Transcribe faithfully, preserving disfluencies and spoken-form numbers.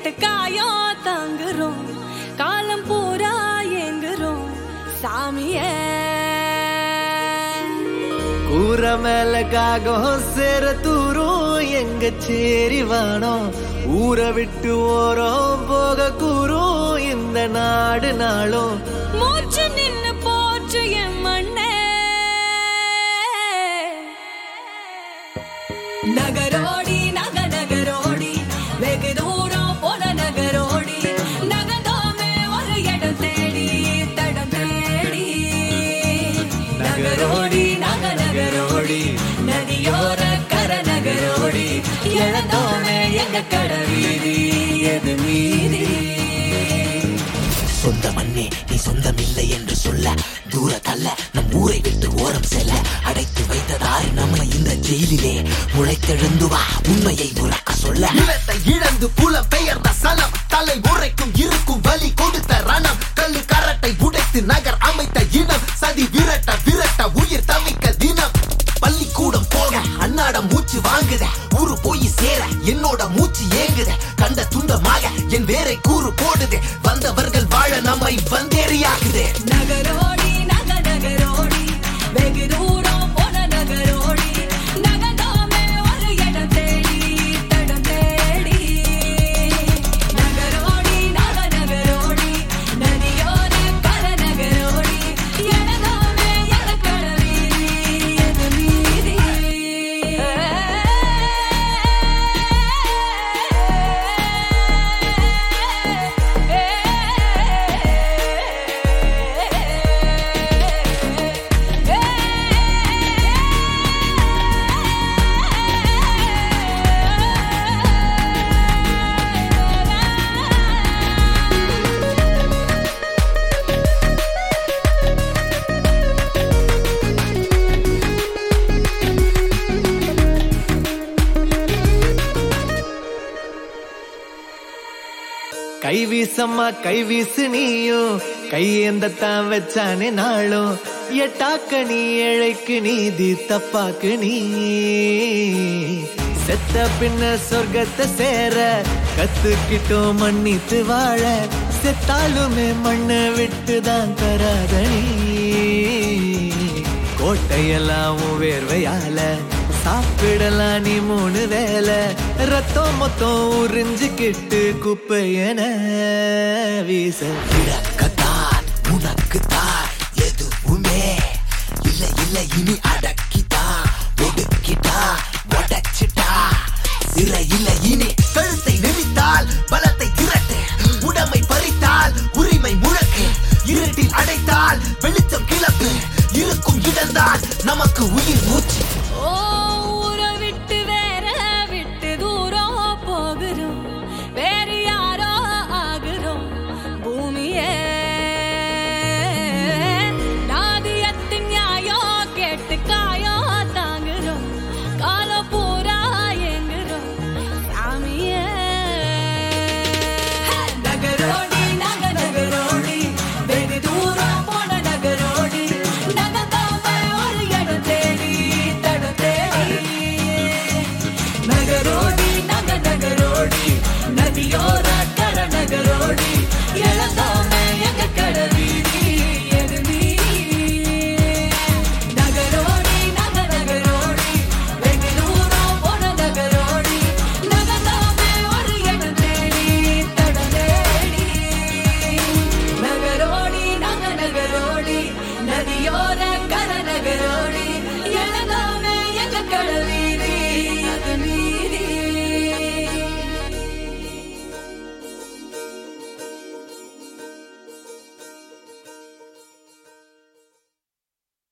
பட்டு காயம் தாங்குறோம், காலம் பூரா ஏங்குறோம் சாமியே. கூற மேல காகம் சேர தூரும் எங்க சேரி வானம், ஊற விட்டு ஓரம் போக கூறும் இந்த நாடு நாளும். மூச்சு நின்னு போச்சு என் மண்ணே, நகரோடி நக நகரோடி வெகு தூரம் போன நகரோடி, நகர்ந்தோமே ஒரு இடம் தேடி தடம் தேடி. நகரோடி நக நகரோடி நதியோர கர நகரோடி, இழந்தோமே எங்க கடவீதி எது மீதி. சொந்த மண்ணே நீ சொந்தமில்லை என்று சொல்ல, தூர தள்ள நம் ஊரை விட்டு ஓரம் செல்ல, அடைத்து வைத்ததாறு நம்ம இந்த ஜெயிலிலே, முளைத்தெழுந்து வா உண்மையை உறக்க சொல்ல. நிலத்தை இழந்து புலம் பெயர்ந்த சலம், தலை முறைக்கும் இருக்கும் வலி கொடுத்த ரணம், கல்லு கரட்டை உடைத்து நகர் அமைத்த இனம், சதி விரட்ட விரட்ட உயிர் தவிக்க தினம். பள்ளிக்கூடம் போக அன்னாடம் மூச்சு வாங்குத, ஊரு போய் சேர என்னோட மூச்சு ஏங்குத, கண்ட துண்டமாக என் வேரை கூறு போடுது, வந்தவர்கள் வாழ நம்மை வந்தேறியாகுது. நகரோடி நக நகரோடி வெகு தூரம் போன நகரோடி, நகர்ந்தோமே ஒரு இடம் தேடி தடம் தேடி. நகரோடி நக நகரோடி நதியோர கர நகரோடி, இழந்தோமே எங்க கடவீதி எது மீதி. கை வீசம்மா கை வீசு நீயும், கையேந்தத்தான் வச்சானே நாளும், எட்டாக்க நீ ஏழைக்கு நீதி தப்பாக்கு நீ. செத்த பின்ன சொர்க்கத்தை சேர கத்துக்கிட்டோம் மன்னித்து வாழ, செத்தாலுமே மண்ணை விட்டுதான் தராத நீ. கோட்டையெல்லாம் வேர்வையால சாப்பிடலாம் நீ மூணு வேலை, ரத்தம் மொத்தம் உறிஞ்சுக்கிட்டு குப்பையன வீச. இறக்கத்தான் உனக்குத்தான் எதுவுமே இல்ல இல்ல, இனி அடக்கிட்டா ஒடுக்கிட்டா உடச்சிட்டா சிறை இல்ல இனி. கழுத்தை நெறித்தால் பலத்தை திரட்டு, உடமை பறித்தால் உரிமை முழக்கு, இருட்டில் அடைத்தால் வெளிச்சம் கிளப்பு, இருக்கும் இடம்தான் நமக்கு உயிர்.